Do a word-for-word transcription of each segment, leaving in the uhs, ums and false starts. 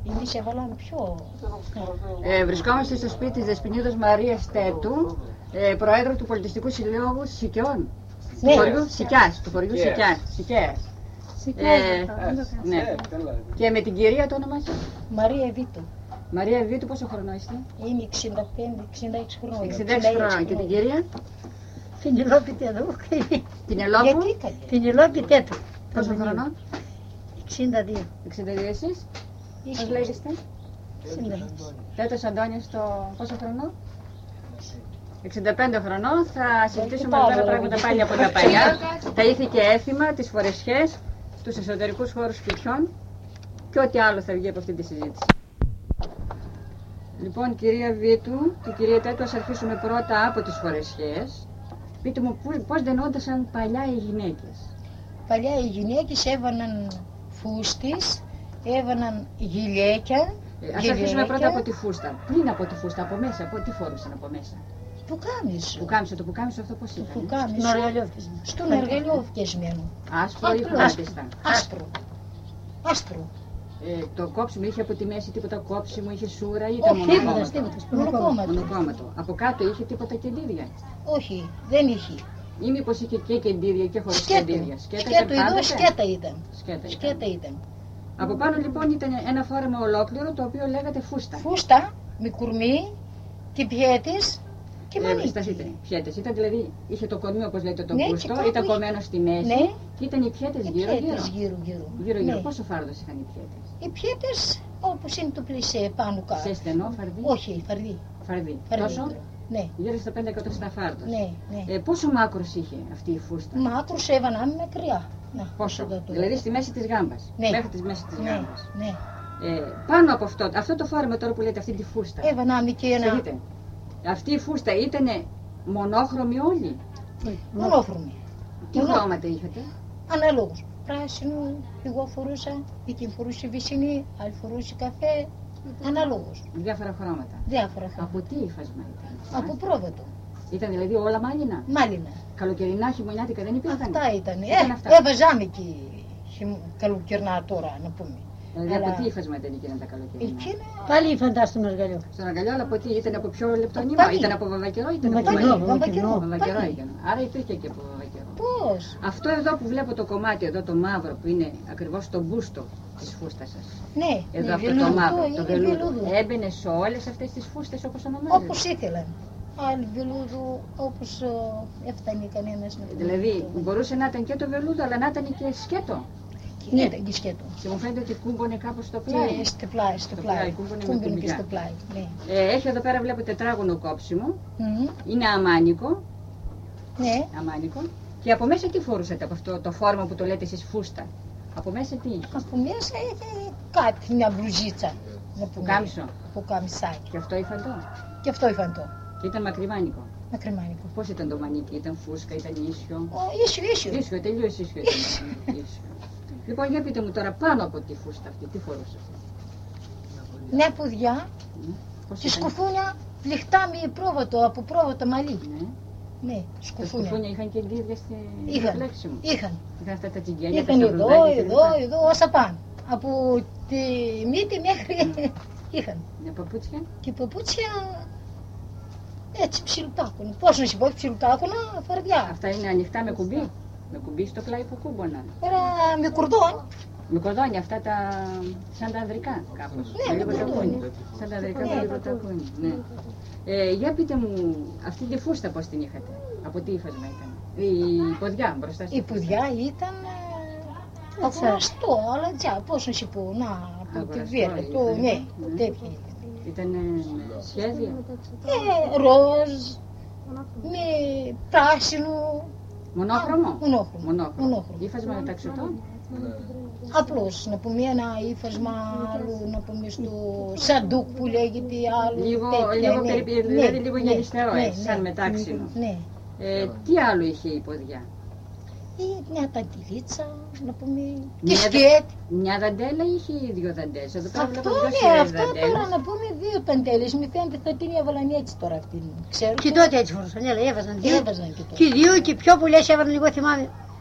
Εμείς έβαλαν πιο... Ε, βρισκόμαστε στο σπίτι της Δεσποινίδος Μαρίας Τέτου, ε, Προέδρου του Πολιτιστικού Συλλόγου Σικιών. Ναι. Του χωριού Σικιάς, του χωριού Σικιάς. Σικιάς. Ε, ναι. Και με την κυρία το όνομά σας? Μαρία Βίτου. Μαρία Βίτου, πόσο χρονό είστε? Είναι εξήντα πέντε εξήντα έξι χρονών. εξήντα έξι χρονών. Και την κυρία? Πινελόπη Τέτου. Πινελόπου. Πινελόπη Τέτου. Πόσο χρονών? εξήντα δύο. εξήντα δύο εσείς? Πώς λέγεστε? Τέτος Αντώνιος το πόσο χρονό? εξήντα πέντε χρονών. Θα συζητήσουμε ορισμένα πράγματα πάλι από τα παλιά. Τα ήθη και έθιμα, τις φορεσιές, τους εσωτερικούς χώρους σπιτιών και ό,τι άλλο θα βγει από αυτή τη συζήτηση. Λοιπόν, κυρία Βίτου και κυρία Τέτου, ας αρχίσουμε πρώτα από τις φορεσιές. Πείτε μου πώς δενόντουσαν παλιά οι γυναίκες. Παλιά οι γυναίκες έβαναν φούστις, έβαναν γυλαίκια. Ε, ας αρχίσουμε πρώτα από τη φούστα. Πριν από τη φούστα, από μέσα, από τι φόρουσαν από μέσα? Πουκάμισο. Πουκάμισο, το πουκάμισο αυτό πώς ήταν? Πουκάμισο. Στον εργαλείο φτιασμένο. Άσπρο ή χρώματιστα? Άσπρο. Άσπρο. Ε, το κόψιμο είχε από τη μέση τίποτα κόψιμο, είχε σούρα ή ήταν Όχι, μονοκόμματο? μονοκόμματο. Από κάτω είχε τίποτα κεντήρια? Όχι, δεν είχε. Ή μήπως είχε και κεντήρια και χωρίς κεντήρια? Σκέτο, εδώ σκέτα ήταν. Σκέτα, σκέτα ήταν. Από πάνω λοιπόν ήταν ένα φόρεμα ολόκληρο το οποίο λέγατε φούστα. Φούστα, με κουρμί και πιέτες και μανίκι. Σταθείτε, πιέτες. Ήταν δηλαδή, είχε το κορμί όπως λέτε το ναι, πούστο, ήταν είχε... κομμένο στη μέση ναι. Και ήταν οι πιέτες γύρω γύρω. γύρω γύρω. Γύρω γύρω. Ναι. Πόσο φάρδος είχαν οι πιέτες? Οι πιέτες όπως είναι το πλησέ πάνω κάτω. Σε στενό, φαρδί? Όχι, φαρδί. Φαρδί. Φαρδί. Τόσο? Ναι. Γύρω στα πέντε εκατοστά φάρδος. Ναι, ναι. Ε, πόσο μάκρος είχε αυτή η φούστα? Μάκρος έβαναν μακριά. Να, πόσο? Δηλαδή στη μέση της γάμπας. Ναι. Μέχρι τη μέση της ναι, γάμπας. ναι. Ε, πάνω από αυτό, αυτό το φόρεμα τώρα που λέτε, αυτή τη φούστα. Έβαναμε και ένα... Δείτε, αυτή η φούστα ήτανε μονόχρωμη όλη? Μονόχρωμη. Τι Μονό... χρώματα είχατε? Αναλόγως. Πράσινο, εγώ φορούσα, εκείνη φορούσε βυσσινή, άλλη φορούσε καφέ. Αναλόγως. Διάφορα χρώματα. Διάφορα χρώματα. Από τι υφασμα ήταν? Από πρόβατο. Ήταν δηλαδή όλα μάλινα? Μάλινα. Καλοκαιρινά, χειμωνιάτικα δεν υπήρχαν? Αυτά ήταν. ήταν Ε, αυτά. έβαζαμε και καλοκαιρινά τώρα, να πούμε. Δηλαδή αλλά... από τι υφασμα ήταν εκείνα τα καλοκαιρινά? Εκείνα... Πάλι υφαντά στον εργαλείο. Στον εργαλείο, αλλά από τι? Ήταν από πιο λεπτό νήμα? Ήταν από βαμβακερό ή ήταν από βαμβακερό? βαμβακερό. Βαμβακερό ήταν. Άρα υπήρχε και από βαμβακερό. Πώς? Αυτό εδώ που βλέπω το κομμάτι εδώ το μαύρο που είναι ακριβώς το μπούστο της φούστας σας. Ναι, εδώ ναι, αυτό βελούδο, το μαύρο, το είναι βελούδο. βελούδο. Έμπαινε σε όλες αυτές τις φούστες όπως ονομάζεται? Όπως ήθελαν. Άλλοι βελούδο όπως uh, έφτανε κανένας να πει. Δηλαδή μπορούσε να ήταν και το βελούδο αλλά να ήταν και σκέτο. Ναι, ήταν και σκέτο. Και μου φαίνεται ότι κούμπονε κάπως στο πλάι. Ναι, στο πλάι, στο πλάι. Κούμπονε και στο πλάι. Ναι. Ε, έχει εδώ πέρα βλέπω τετράγωνο κόψιμο. Mm-hmm. Είναι αμάνικο. Ναι. Αμάνικο. Και από μέσα τι φορούσατε από αυτό το φόρμα που το λέτε εσείς φούστα? Από μέσα τι είχε? Από μέσα είχε κάτι, μια μπλουζίτσα. Πουκάμισο. Πουκάμισάκι. Και αυτό υφαντό? Και αυτό υφαντό. Και ήταν μακριμάνικο? Μακριμάνικο. Πώς ήταν το μανίκι? Ήταν φούσκα, ήταν ίσιο? Ο, ίσιο, ίσιο. Ίσιο, τελείως ίσιο ήταν. Ίσιο. Λοιπόν, για πείτε μου τώρα πάνω από τη φούστα αυτή, τι φορούσε? Ναι, πουδιά. Mm. Και σκουφούνια λιχτά με πρόβατο, από πρόβατο μαλλί. Ναι. Ναι, σκουφούνια. Τα σκουφούνια είχαν και ντύδια στη φλέξη μου. Είχαν. Είχαν αυτά τα τσιγκέλια, είχαν τα εδώ, εδώ, εδώ, όσα πάνε. Από τη μύτη μέχρι mm. είχαν. Ναι, παπούτσια. Και παπούτσια έτσι ψιλουτάκουνα. Πώς να σου πω, ψιλουτάκουνα, φαρδιά. Αυτά είναι ανοιχτά με κουμπί? Με κουμπί στο πλάι που κούμποναν? Era με κουρδόν. Με κορδόνια αυτά τα... σαν τα ανδρικά κάπως. Ναι, με κορδόνια. Σαν τα ανδρικά με λίγο τακούνι. Ναι. Ε, για πείτε μου, αυτή τη φούστα πώς την είχατε? Από τι ύφασμα ήταν? Η ποδιά μπροστά σας? Η ποδιά ήταν αγοραστό, αλλά τζα, πώς να σου πω, να, από τη βέρα, το, ναι, τέτοια. Ήταν σχέδια? Ε, ροζ, με πράσινο. Μονόχρωμο? Μονόχρωμο. Μονόχρωμο. Ήφασμα ταξιτό? Απλώς, να πούμε ένα ύφασμα άλλο, να πούμε στο σαντούκ που λέγεται άλλο. Λίγο, τέτοια, λίγο, ναι, περίπου, ναι, δηλαδή λίγο ναι, γυριστερό, ναι, έτσι, ναι, σαν μετάξινο. Ναι. Ε, τι άλλο είχε η ποδιά? Ή μια ταντιλίτσα, να πούμε, μια και σκέτ. Μια δαντέλα είχε ή δύο δαντέλες? Αυτό ναι, αυτό τώρα να πούμε δύο ταντέλες. Μη φαίνεται θα την έβαλαν έτσι τώρα αυτήν. Ξέρω. Και τότε έτσι φορούσαν, ναι, έβαζαν δύο. Έβαζαν και τότε. Και δύο και πιο πολλές έβαλαν, εγώ θυμάμαι.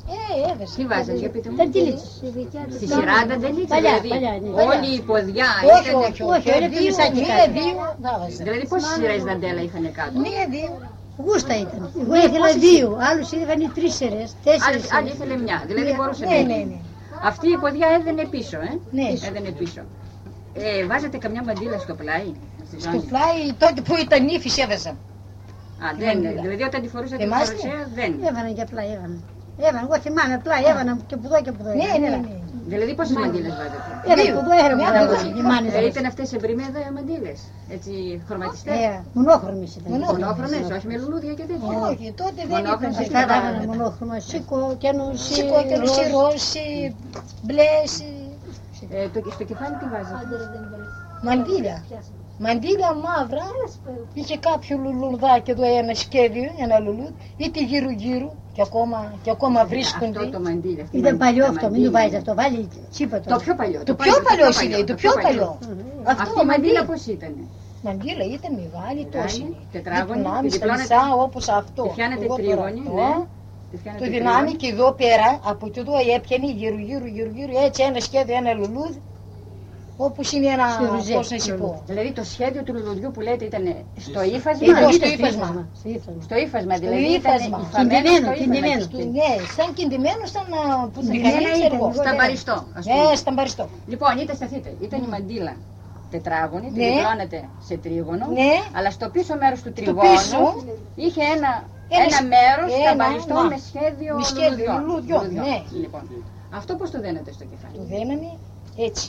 Ε, έβαζε. Τι βάζανε, για πείτε μου. Τεντιλίτσες. Στη σειρά τεντιλίτσες, Παλιά, δηλαδή. παλιά, ναι. Όλη η ποδιά Όχι, ήταν. όχι, όχι, όχι. είναι Δύο, πιλισάκι μία, κάτω. δύο, τα βάζα. Δηλαδή πόσες σειρές δαντέλα είχαν κάτω. Μία, δύο. Γούστα ήταν. Εγώ ήθελα δύο, άλλους είχαν τρεις σειρές, τέσσερις Άλλη, άλλη σειρές. ήθελε μια, δηλαδή μπορούσε Ναι, να ναι, έχει. ναι. Αυτή η ποδιά έδαινε πίσω, ε. Ναι. Έδαινε πίσω. Ε, βάζετε καμιά μαντήλα στο πλάι. Στη Στο ζώνη. πλάι τότε που ήταν ύφης έβαζα. Α, δεν, μαντήλα. δηλαδή όταν τη φορούσατε τη Θυμάστε? φορεσία δεν. Έβανα και απλά, έβανα. Έβανα, εγώ θυμάμαι απλά, έβανα και που εδώ και που εδώ. Ναι, ναι, ναι. Δηλαδή πόσες μαντήλες βάζετε. Ένα Δύο. που εδώ, ένα που Μια εδώ. που εδώ. Οι μάνες Ε, μας. ήταν αυτές εμπριμέδα μαντήλες, έτσι χρωματιστές. Ε, μονόχρωμες ήταν. Μονόχρωμες. Μονόχρωμες, όχι με λουλούδια και τέτοια. Όχι, τότε δεν Μονόχρωμες. ήταν. Αυτά τα έβανα μονόχρωμα, σίκο, καινούσι, Σηκώκερος, ρώσι, μπλε, σι- Ε, το, στο κεφάλι τι βάζετε. μαντήλια. Μαντήλια μαύρα, είχε κάποιο λουλουδάκι εδώ ένα σχέδιο, ένα λουλούδι, είτε γύρω γύρω και ακόμα, και ακόμα βρίσκονται. Αυτό το μαντήλι. αυτή η Ήταν μαντήλα, παλιό τα αυτό, μην μαντήλια. του βάζεις αυτό, βάλει τσίπα Το το. πιο παλιό. Το πιο παλιό σου λέει, το πιο παλιό. Αυτή Αυτό η μαντήλα μαντήλια. πώς ήταν. Μαντήλα ήταν μεγάλη τόση. τετράγωνη, Διπλάμι, τη στα διπλώνετε- μισά όπως αυτό. Τη φτιάνετε Εγώ τώρα τρίγωνη, αυτό, ναι. Τη φτιάνετε Το τρίγωνη. δυνάμει και εδώ πέρα, από εδώ έπιανε γύρω γύρω γύρω γύρω, έτσι ένα σχέδιο, ένα λουλούδι, όπως είναι ένα, Σιρουζέ, πώς να σου πω. Δηλαδή το σχέδιο του λουλουδιού που λέτε ήταν στο ύφασμα. Εδώ, ή στο στο ύφασμα. Στο ύφασμα. Στο ύφασμα, Στο δηλαδή ύφασμα. ήταν υφαμένο Κινδυμένο, στο κινδυμένο. ύφασμα. Του- Ναι, σαν κινδυμένο, σαν να που θα Κινδυμένα κάνει, ήταν, ξέρω εγώ. εγώ Στα δεν- μπαριστό, ας πούμε. Ναι, στα μπαριστό. Λοιπόν, είτε σταθείτε, ήταν η μαντήλα τετράγωνη, την Ναι. διπλώνετε σε τρίγωνο, Ναι. αλλά στο πίσω μέρος του πίσω τριγώνου είχε ένα, ένα ένα σ- μέρος ένα, σταμπαριστό να. με σχέδιο Με σχέδιο λουλουδιών. λουλουδιών, ναι. Λοιπόν, αυτό πώς το δένετε στο κεφάλι. Του δένανε έτσι.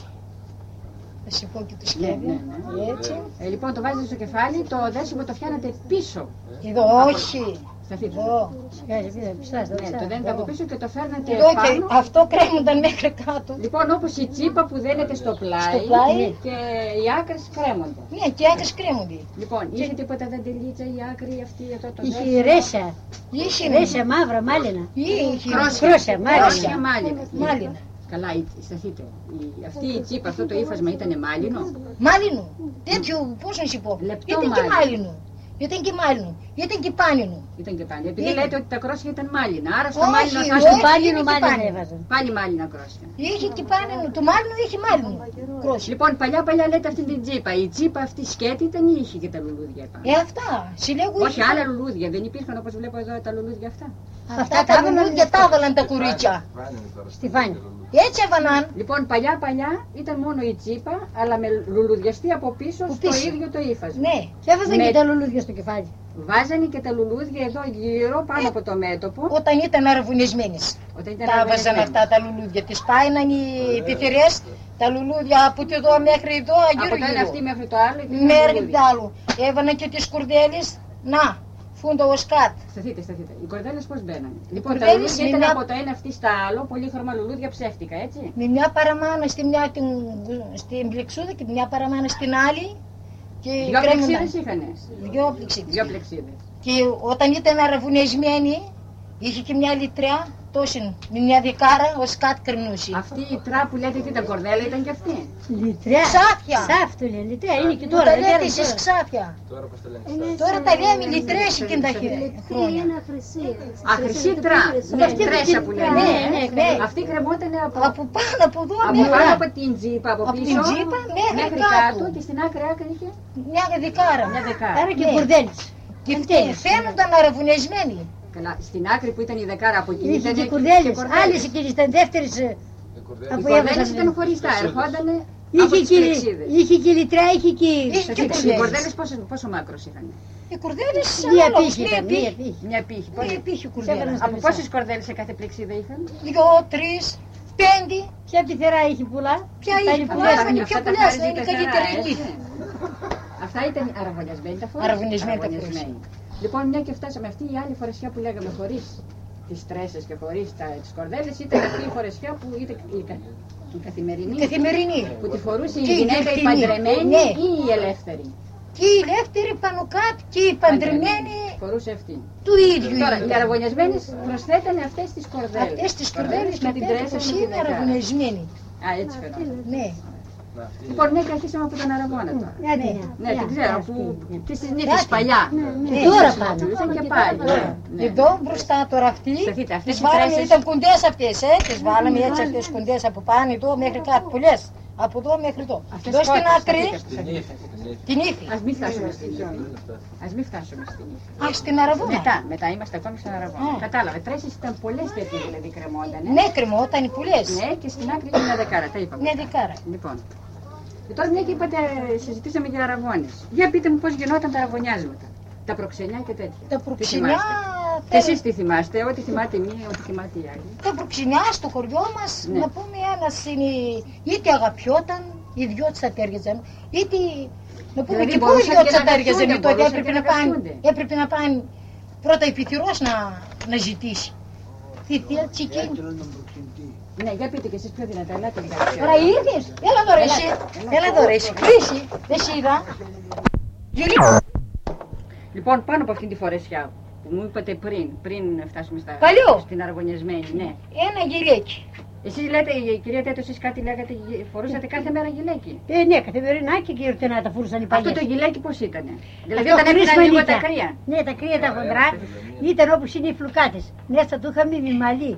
Θα σου πω και το Ναι, σχέδιο. ναι, Έτσι. Ε, λοιπόν, το βάζετε στο κεφάλι, το δέσιμο το φτιάνετε πίσω. Εδώ, όχι. Σταθείτε. Εδώ. Σιγά, σιγά, ψηλά, στο Ναι, ψηλά. το δένετε από πίσω και το φέρνετε Εδώ και πάνω. αυτό κρέμονταν μέχρι κάτω. Λοιπόν, όπως η τσίπα που δένεται στο πλάι, Στο πλάι. και οι άκρες κρέμονται. Ναι, και άκρες κρέμονται. Λοιπόν, είχε τίποτα δεντελίτσα η άκρη αυτή εδώ το Είχε δέσιμο. ρέσια, Είχε ρέσια μαύρα, μάλινα. Είχε Κρόσια. Κρόσια, μάλινα. Κρόσια μάλινα. Μάλινα. Καλά, η- σταθείτε. Η- αυτή η τσίπα, αυτό το ύφασμα ήταν μάλινο. Μάλινο. Τέτοιο, πώς να σου πω. Λεπτό Ήταν και μάλινο. μάλινο. Ήταν και μάλινο. Ήταν και πάνινο. Ήταν και πάλι. Επειδή Είχε. λέτε ότι τα κρόσια ήταν μάλινα, άρα στο Όχι, μάλινο θα όχι. ήταν Πάλινο, είναι και μάλινα πάλινο. έβαζαν. πάλι μάλινα κρόσια. Είχε και πάνινο. Το μάλινο είχε μάλινο. Κρόσι. Λοιπόν, παλιά παλιά λέτε αυτή την τσίπα. Η τσίπα αυτή σκέτη ήταν ή είχε και τα λουλούδια επάνω. Ε, αυτά. Συλλέγω Όχι, είχε. άλλα λουλούδια. Δεν υπήρχαν όπως βλέπω εδώ τα λουλούδια αυτά. Αυτά τα λουλούδια τα έβαλαν τα κουρίτσια. Στη φάνη. Έτσι έβαλαν. Λοιπόν, παλιά παλιά ήταν μόνο η τσίπα, αλλά με λουλουδιαστή από πίσω Από στο πίσω. ίδιο το ύφασμα. Ναι. Και έβαζαν Με- και τα λουλούδια στο κεφάλι. Βάζανε και τα λουλούδια εδώ γύρω πάνω από το μέτωπο. Όταν ήταν αραβωνισμένες. Όταν ήταν Τα έβαζαν αργανισμένοι. αυτά τα λουλούδια. Τις πάιναν οι πεθερές, τα λουλούδια από εδώ μέχρι εδώ, Από γύρω το ένα αυτή γύρω. μέχρι το άλλο. υπήρχαν Μέχρι λουλούδια. το άλλο. Έβαλαν και τις κουρδέλες. Να, φούντα ο σκάτ. Σταθείτε, σταθείτε. Οι κορδέλες πώς μπαίνανε. Λοιπόν, τα κορδέλες λουλούδια με ήταν μια- από το ένα αυτή στα άλλο, πολύχρωμα λουλούδια ψεύτικα, έτσι. Με μια παραμάνα στη μια την, στην πλεξούδα και μια παραμάνα στην άλλη. Και Δυο κρέμονταν. πλεξίδες είχανε. Δυο πλεξίδες. Δυο πλεξίδες. Και όταν ήταν αραβωνισμένη, είχε και μια λιτριά, τόση, με μια δικάρα, ο σκάτ κρεμνούσε. Αυτή η τρά που λέτε τι τα κορδέλα ήταν και αυτή. Λιτριά. Ξάφια. Ξάφτου λέει, λιτριά. Είναι και Μου τώρα. τα δεν λέτε παίρνουν εσείς τώρα. ξάφια. Τώρα πώς το λένε. Τώρα τα λέμε λιτρές εκείνα τα χρόνια. Α, χρυσή τρά. Ναι, Αυτή τρέσα την- που λένε. ναι, ε. ναι, ναι. Αυτή κρεμότανε από, Από πάνω, από εδώ, από μέχρι πάνω κάτω. από την τζίπα από Από την πίσω. τζίπα μέχρι μέχρι κάτω. κάτω και στην άκρη άκρη είχε Μια δικάρα. μια δεκάρα. Άρα και Ναι. κορδέλες. Και Αντέλες. φαίνονταν αραβωνισμένοι. Καλά, στην άκρη που ήταν η δεκάρα από εκεί Είχε ήταν και κορδέλες. κορδέλες. Άλλες εκείνες ήταν δεύτερες. ε, κορδέλες. Οι Από κορδέλες έβαζαν- ήταν χωριστά, ερχόντανε από Είχε τις και, πλεξίδες. είχε και λιτριά, είχε και... Είχε και Οι κορδέλες. κορδέλες πόσο, πόσο μάκρος είχαν. Οι κουρδέλες Μία ανάλογα, πύχη μία ήταν, μία πύχη. πύχη. Μια πύχη. Μία Πόσες- πύχη Σέβαλαν κουρδέλα. στα Από μισά. πόσες κορδέλες σε κάθε πλεξίδα είχαν. Δυο, τρεις, πέντε. Ποια πυθερά είχε πουλά. Ποια Τα είχε είναι πουλά, πουλιά. είναι πιο Αυτά τα πουλιά, χάριζε είναι τα καλύτερη χαρά, εκεί. έτσι. Αυτά ήταν αραβωνιασμένοι τα φορές. Αραβωνιασμένοι τα Αραβωνιασμένοι. Λοιπόν, μια και φτάσαμε αυτή η άλλη φορεσιά που λέγαμε χωρίς τις τρέσες και χωρίς τα, τις κορδέλες, ήταν αυτή η φορεσιά που ήταν η, κα- η καθημερινή. Καθημερινή. Που τη φορούσε η Και η γυναίκα η γιορτινή. παντρεμένη Ναι. ή η ελεύθερη. Και η ελεύθερη πάνω κάτω και η παντρεμένη Φορούσε αυτή. του ίδιου. Τώρα, οι ήταν. αραβωνιασμένες προσθέτανε αυτές τις κορδέλες. Αυτές τις κορδέλες με την τρέσα μετέφερες με την είναι δεκάρα. αραβωνισμένοι. Α, έτσι φαινόταν. Ναι. Λοιπόν, ναι, και αρχίσαμε από τον Αραβόνα τώρα. Ναι, ναι, Ναι, την ξέρω, που τις νύχτες παλιά. Τώρα πάμε. Και πάλι. Εδώ μπροστά τώρα αυτή, Σταθείτε, αυτές τις οι βάλαμε, φρέσεις. ήταν κουντές αυτές, ε, τις βάλαμε έτσι αυτές κουντές από πάνω εδώ μέχρι κάτω, πολλές. Από εδώ μέχρι εδώ. Αυτές Εδώ στην κότες, άκρη, σταθείτε. την ύφη. Ας μην φτάσουμε στην ύφη. Ας μην φτάσουμε στην ύφη. Α, στην Αραβόνα. Μετά, μετά είμαστε ακόμη στον Αραβόνα. Α. Κατάλαβε, τρέσεις ήταν πολλές τέτοιες δηλαδή κρεμόντανε. Ναι, κρεμόταν οι πολλές. Ναι, και στην άκρη είναι μια δεκάρα, τα είπαμε. Μια δεκάρα. Λοιπόν. Και τώρα μια και είπατε, συζητήσαμε για αραβώνες. Για πείτε μου πώς γινόταν τα αραβωνιάσματα. Τα προξενιά και τέτοια. Τα Τι προξενιά, θυμάστε? Και εσείς τι θυμάστε, ό,τι θυμάται η μία, ό,τι θυμάται η άλλη. τα προξενιά στο χωριό μας, Ναι. να πούμε ένας είναι, είτε αγαπιόταν, οι δυο της ατέριαζαν, είτε, να πούμε Δηλαδή και πού οι μπορούσαν δυο και της να ατέριαζαν, αγαπιούνται, τότε μπορούσαν έπρεπε και να να πάνε, αγαπιούνται. έπρεπε να πάνε πρώτα η πυθυρός να, να ζητήσει. Τι θέλει, τσικίνη. Ναι, για πείτε και εσείς πιο δυνατά, ελάτε εντάξει. Τώρα ήρθες, έλα τώρα εσύ, έλα τώρα εσύ, χρήση, δεν σ' είδα. Γυρί- Λοιπόν, πάνω από αυτήν τη φορεσιά που μου είπατε πριν, πριν φτάσουμε στα... Παλιό. στην αργονιασμένη, ναι. Ένα γυρέκι. Εσείς λέτε, η κυρία Τέτο, εσείς κάτι λέγατε, γυ- φορούσατε κάθε μέρα γυλαίκι. Ε, ναι, καθημερινά και γιορτινά τα φούρουσαν οι παλιές. Αυτό το γυλαίκι πώς ήτανε? Δηλαδή Αυτό όταν χωρίς έπαιρναν λίγο μανίκια. τα κρύα. Ναι, τα κρύα τα χοντρά ήταν όπως είναι οι φλουκάτες. Μέσα του είχαμε μη μαλλί.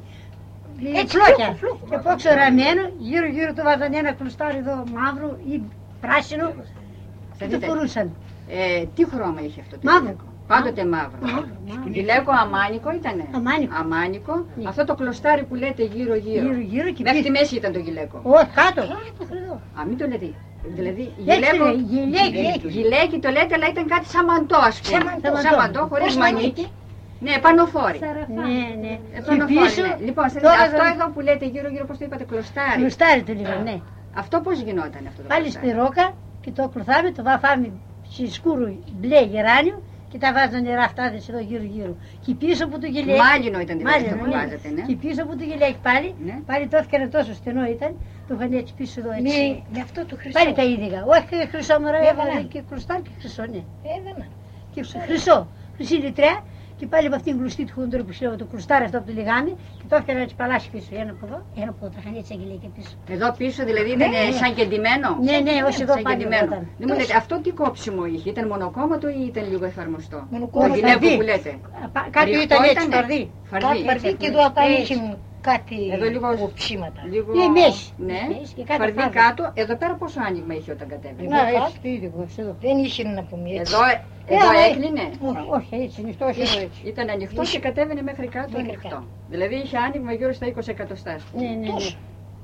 Με Έτσι, φλόκια. φλούκο, φλούκο. Και πόξο ραμμένο, γύρω γύρω του βάζαν ένα κλουστάρι εδώ μαύρο ή πράσινο και το Δείτε. φορούσαν. Ε, τι χρώμα είχε αυτό το Μαύρο. γυλαίκο? Πάντοτε μαύρο. μαύρο. Γυλαίκο αμάνικο ήτανε. Αμάνικο. Αμάνικο. Ναι. Αυτό το κλωστάρι που λέτε γύρω γύρω. Γύρω γύρω και Μέχρι τη πίσω. μέση ήταν το γυλαίκο. Όχι, κάτω. Εδώ. Α, μην το λέτε. Δηλαδή Έτσι γυλαίκο. λέει, γυλαίκι. Γυλαίκι το λέτε, αλλά ήταν κάτι σαν μαντό, ας πούμε. Σαν μαντό. Σαν μαντό, χωρίς Πώς μανίκι. Ναι, πανοφόρι. Ναι, ναι. Ε, Και πανοφόρι, πίσω, ναι. Λοιπόν, σε- τώρα αυτό δεν- εδώ που λέτε γύρω γύρω, πώς το είπατε, κλωστάρι. κλουστάρι του λίγο, ναι. Αυτό πώς γινόταν αυτό το Πάλι στη κλωστάρι? ρόκα και το κλουθάμε, το βαφάμε σε σκούρο μπλε γεράνιο και τα βάζανε ραφτάδες εδώ γύρω γύρω. Και πίσω από το γυλαίκι. Μάλινο ήταν δηλαδή αυτό που ναι. βάζατε, ναι. Και πίσω από το γυλαίκι πάλι, Ναι. πάλι το έφτιανα τόσο στενό ήταν, το είχαν έτσι πίσω εδώ έτσι. Με, με αυτό το χρυσό. Πάλι τα ίδια. Όχι και χρυσό μωρά, Έβαλε. έβαλε και κλουστάρι και χρυσό, ναι. Έδωνα. Και χρυσό, χρυσή λιτρέα και πάλι με αυτήν την κλουστή του χοντρού που ξέρω, το κλουστάρι αυτό από το λιγάμι και το έφτιανα έτσι παλάσι πίσω. Ένα από εδώ, ένα από εδώ, τα είχαν έτσι αγγελίκια πίσω. Εδώ πίσω δηλαδή ήταν Ναι, ναι. σαν κεντυμένο. Ναι, ναι, όχι εδώ Σαν πάλι κεντυμένο. ήταν. Δεν μου λέτε, αυτό τι κόψιμο είχε, ήταν μονοκόμματο ή ήταν λίγο εφαρμοστό? Μονοκόμματο. Το γυλαίκο Φαρδί. που λέτε. Α, πα- Κάτω Ριχτό ήταν έτσι, ήτανε? φαρδί. Φαρδί. Φαρδί και εδώ απάνω Έτσι. είχε κάτι Εδώ λίγο- οψίματα. Λίγο... Ναι, μέση. Ναι, Μέση και κάτω φαρδί φάρδι. κάτω. Εδώ πέρα πόσο άνοιγμα είχε όταν κατέβαινε? Να, έτσι, το ίδιο, έτσι, εδώ. Δεν είχε να πούμε έτσι. Εδώ, εδώ Ε, έκλεινε. Όχι, όχι, έτσι, ανοιχτό, όχι εδώ έτσι. Ήταν ανοιχτό και κατέβαινε μέχρι κάτω Μέχρι ανοιχτό. κάτω. Δηλαδή είχε άνοιγμα γύρω στα είκοσι εκατοστά. ας πούμε. Ναι, ναι, ναι. Τόσο.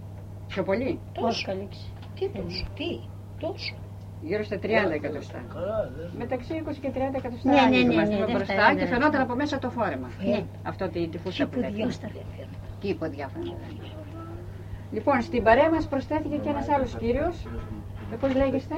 Πιο πολύ. Όχι, καλήξη. Τι τόσο, τι, τόσο. Γύρω στα τριάντα εκατοστά. Μεταξύ είκοσι και τριάντα εκατοστά Ναι, ναι, άνοιγμα, ναι, ας ναι, πούμε, δεν μπροστά φτάνει, και ναι. φαινόταν από μέσα το φόρεμα. Ναι. Αυτό τη, τη φούστα που λέτε. Ποδιά. Και η ποδιά φαίνεται. Λοιπόν, στην παρέα μας προσθέθηκε και ένας άλλος κύριος. Ε, πώς λέγεστε?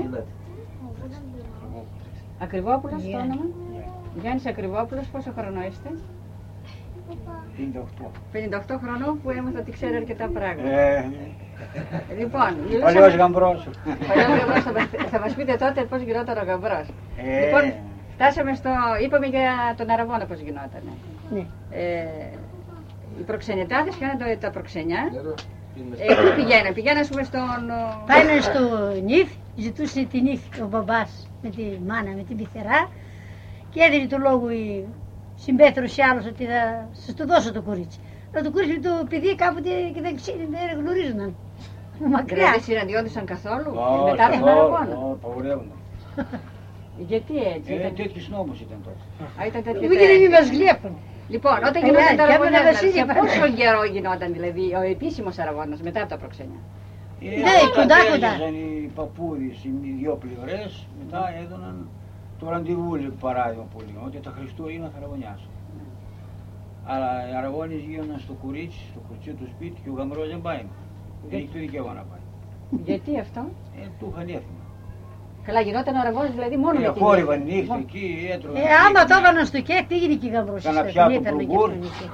Ακριβόπουλος το Γιάννη. όνομα. Γιάννης Ακριβόπουλος, πόσο χρονό είστε? πενήντα οκτώ. πενήντα οκτώ χρονών που έμαθα ότι ξέρει αρκετά πράγματα. Ε, Λοιπόν, παλιός μιλούσαμε... γαμπρός. Παλιός γαμπρός, θα, μας, θα μας πείτε τότε πώς γινόταν ο γαμπρός. Ε, Λοιπόν, φτάσαμε στο... είπαμε για τον Αραβόνα πώς γινόταν. Ναι. Ε, οι προξενετάδες κάνανε τα προξενιά. Ε, πού πηγαίνανε, πηγαίνανε ας πούμε στον... Πάνε στο νύφ, ζητούσε την νύφ ο μπαμπάς με τη μάνα, με την πυθερά και έδινε το λόγο η συμπέθρος ή άλλος ότι θα σας το δώσω το κορίτσι. Αλλά το κορίτσι το παιδί κάποτε και δεν, ξέ- δεν γνωρίζονταν. Μακριά. Δηλαδή συναντιόντουσαν καθόλου όχι, μετά τον όχι, Αραβόνα. όχι, απαγορεύονταν. Γιατί έτσι Ε, ήταν. τέτοιος νόμος ήταν τότε. Α, ήταν τέτοια Που γίνεται μη τέχνη. μας γλέφουν. Λοιπόν, όταν Ε, γινόταν ναι, τα και έμενα Αραβωνιάσματα, Βασίλη για πάντα. πόσο καιρό γινόταν δηλαδή ο επίσημος Αραβώνας μετά από τα προξενιά? Ε, Ναι, όταν κοντά, κοντά. τέλειωσαν οι παππούδες, οι δυο πλευρές, μετά έδωναν το ραντεβού, παράδειγμα που λέγαμε, ότι τα Χριστούγεννα θα αραβωνιάσουν. Αλλά οι αραβώνες γίνονταν στο κουρίτσι, στο κουριτσί του σπίτι και ο γαμπρός δεν πάει. Δεν έχει το δικαίωμα να πάει. Γιατί αυτό? Ε, του είχαν έθιμα. Καλά, γινόταν ο Αραβώνας δηλαδή μόνο με Ε, την χόρυβαν νύχτα. νύχτα εκεί, έτρωγαν. Ε, άμα το έβαλαν στο κέκ, τι έγινε και η γαμπρός. Κάνα σας, πιάτο τον έφερνε και μπουργκούρ. αυτόν εκεί.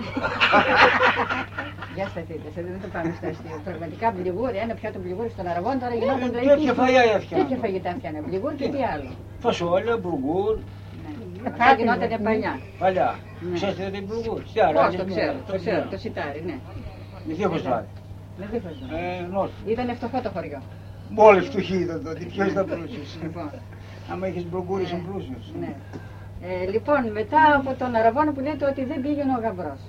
Για σταθείτε, σε δεν το πάμε στο αστείο. Πραγματικά μπλιγούρι, ένα πιάτο μπλιγούρι στον Αραβόνα τώρα γινόταν Ε, δηλαδή. τέτοια τι- φαγιά έφτιαναν. Τέτοια φαγητά φτιάχνε. Μπλιγούρι και τι άλλο. Φασόλια, μπουργκούρ, Ναι. Αυτά γινόταν παλιά. παλιά. Ναι. Ξέρετε τι μπουργκούρ. Πώς το ξέρω, το ξέρω, το σιτάρι, ναι. Με δύο χωστάρι. Με δίχως δω. Ε, νότ. Ήταν φτωχό το χωριό. Μόλις του χείδαν τότε, ποιος ήταν πλούσιος. Λοιπόν, Άμα έχεις μπρογκούρι, είσαι πλούσιος. ναι. Ε, λοιπόν, μετά από τον Αραβόνα που λέτε ότι δεν πήγαινε ο γαμπρός.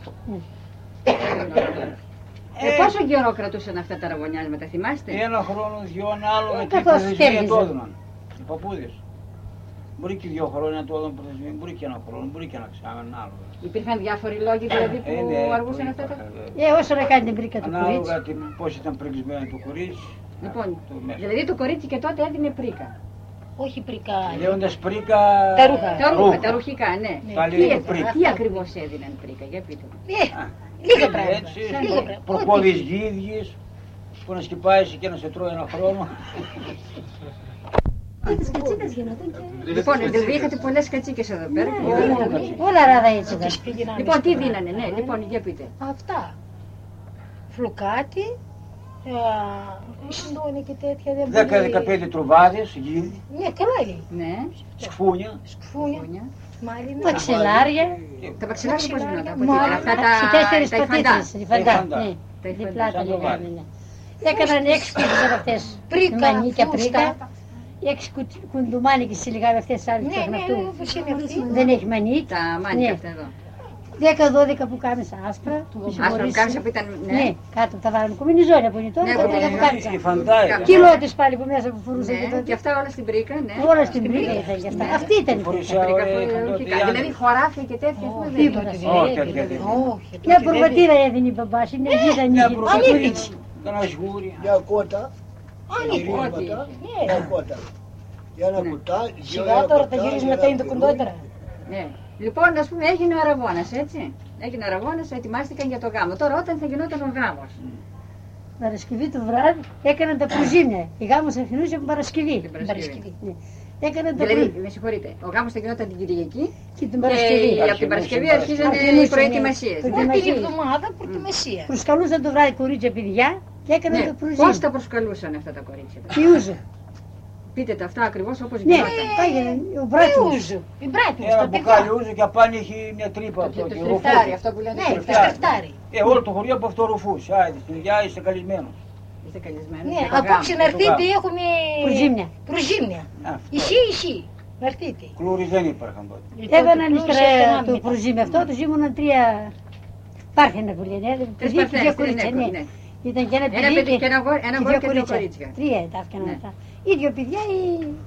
Ε, πόσο καιρό κρατούσαν αυτά τα αραβωνιάσματα, θυμάστε? Ένα χρόνο, δυο, ένα άλλο, με καθώς την προθεσμία κέρδιζε. το έδωναν. Οι παππούδες. Μπορεί και δύο χρόνια το έδωναν προθεσμία, μπορεί και ένα χρόνο, μπορεί και ένα ξάμενο άλλο. Υπήρχαν διάφοροι λόγοι δηλαδή που Ε, ναι, αργούσαν αυτά τα... Ε, όσο να κάνει την πρίκα του κορίτσι. Ανάλογα τι- πώς ήταν πρικισμένο το κορίτσι. Λοιπόν, το μέσα. δηλαδή το κορίτσι και τότε έδινε πρίκα. Όχι πρικά. Λέγοντας πρίκα... Τα ρούχα. Τα ρούχα, τα ρουχικά, ναι. Πάλι Τι, είναι ε, πρίκα. τι ακριβώς έδιναν πρίκα, για πείτε μου. Ε, λίγα Είναι πράγματα. έτσι, Λίγα πράγματα. προκόβεις γύδιες, που να σκυπάεις και να σε τρώει ένα χρόνο. Λοιπόν, δηλαδή είχατε πολλές κατσίκες εδώ πέρα. Όλα ράδα έτσι ήταν. Τις πήγαιναν Λοιπόν, τι στο δίνανε, ναι, βράδυ. λοιπόν, για πείτε. Αυτά. Φλουκάτι, συντόνι και τέτοια δεν δέκα μπορεί. δεκαπέντε τρουβάδες, γύδι, Ναι, καλά είναι. Ναι, σκφούνια. Σκουφούνια, πούνια. μάλινα. Μαξιλάρια. Τα παξιλάρια πώς γινόταν, από Μάλιστα. τι, αυτά Σε τα, τέσσερις τα υφαντά. πατήτες. Υφαντά, υφαντά. ναι. Τα υφαντά, Διπλά τα σαν το λέγανε, βάρη. ναι. Έκαναν έξι κούτες από αυτές. Πρίκα, Μανίκια φούστα. πρίκα. Έξι κουτ- κουντουμάνικες σιλιγάρι αυτές τις άλλες Ναι, φτιάχνουν ναι, αυτού. όπως είναι αυτή. Δεν έχει μανίκια. Τα μάνικα Ναι. αυτά εδώ. Δέκα δώδεκα που κάμισα άσπρα. Άσπρα που κάμισα που ήταν, Ναι, ναι. κάτω από τα βάρη. Κουμινιζόλια που είναι τώρα. Ναι, τα δέκα που κουμινιζόλια. κάμισα. Η φαντά ήταν. Κιλότες πάλι που μέσα που φορούσαν και Ναι, τότε. και αυτά όλα στην πρίκα, ναι. Όλα στην πρίκα ήταν και αυτά. Ναι. Αυτή ήταν η Φορούσε πρίκα. Πρίκα ωραία, που ήταν τότε ρουχικά. οι Δηλαδή άντρες. χωράφια και τέτοια, ας πούμε, δεν Τίποτα. ήταν. Όχι, τέτοια δεν είναι. Όχι, Μια τότε προβατήρα έδινε η μπαμπάς. Είναι γίδα Μια ανοίγει. προβατήρα, ένα σγούρι. Μια κότα, Ό,τι. μια κότα. Για ένα κουτάλι, δυο Σιγά τώρα τα γυρίζουμε τα είναι το κοντότερα. Ναι. Λοιπόν, ας πούμε, έγινε ο αραβώνας, έτσι. Έγινε ο αραβώνας, ετοιμάστηκαν για το γάμο. Τώρα, όταν θα γινόταν ο γάμος. Παρασκευή το βράδυ έκαναν τα προυζίνια. Η γάμος αρχινούσε από Παρασκευή. Την Την Παρασκευή. Παρασκευή. Ναι. Έκαναν τα Δηλαδή, προυζίνια. με συγχωρείτε, ο γάμος θα γινόταν την Κυριακή Και την και Παρασκευή. από την Παρασκευή αρχίζανε Αρχινούσε, οι ναι. προετοιμασίες. Το Ναι. Όλη την Προετοιμασίες. εβδομάδα προετοιμασία. Προσκαλούσαν το βράδυ κορίτσια παιδιά και έκαναν Ναι. τα Πώς προυζίνια. τα προσκαλούσαν αυτά τα κορίτσια. Πιούζο. Πείτε τα αυτά ακριβώς όπως Ναι, γινόταν. πάγαινε ο μπράτος. Ούζο, η μπράτη μου, Ένα στα μπουκάλι παιδιά. ούζο και απάνω έχει μια τρύπα από Το το και στριφτάρι, ρουφούζει. αυτό που λένε Ναι, το το στριφτάρι. στεφτάρι. Ε, όλο το χωριό από αυτό ρουφούς. Άιντε, στην υγειά είσαι καλεσμένος. Είστε καλεσμένοι. Ναι, για το απόψε γάμο. να έρθετε έχουμε... Προυζίμια. Προυζίμια. Αυτό. Ισχύει, ισχύει. Να έρθετε. Κλούρις δεν υπήρχαν τότε. Έκαναν Τότε ύστερα πλούσια το μετά. προυζίμι αυτό, τους ήμουν τρία Πάρθαινα που λένε, Τρεις παιδιά και δύο παρθένες, κορίτσια, ναι, ναι. ναι. Ήταν και ένα Ένα παιδί παιδί και ένα γόρι- ένα γόρι και δύο κορίτσια. κορίτσια. Τρία τα έφτιαναν Ναι. αυτά. Ίδιο παιδιά ή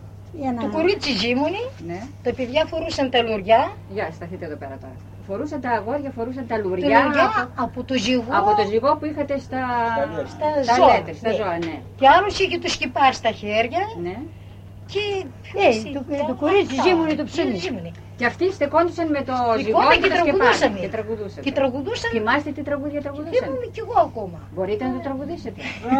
ή ένα... Το κορίτσι ζήμωνε, Ναι. τα παιδιά φορούσαν τα λουριά. Για σταθείτε εδώ πέρα τώρα. Φορούσαν τα αγόρια, φορούσαν τα Τα λουριά λουριά από, από το ζυγό. από το ζυγό που είχατε στα, Στα στα ζώα, λέτε, στα ναι. ζώα, ναι. Και άλλος είχε το σκυπάρι στα χέρια ναι. και... Ε, το- το κορίτσι ζήμωνε το ψωμί. Ζήμωνε. Και αυτοί στεκόντουσαν με το ζυγό Στεκόταν και και τα σκεπάρια. τραγουδούσανε. Και τραγουδούσαν. Και τραγουδούσαν. Θυμάστε τι τραγούδια τραγουδούσαν. Θυμούμαι κι εγώ ακόμα. Μπορείτε να το τραγουδήσετε.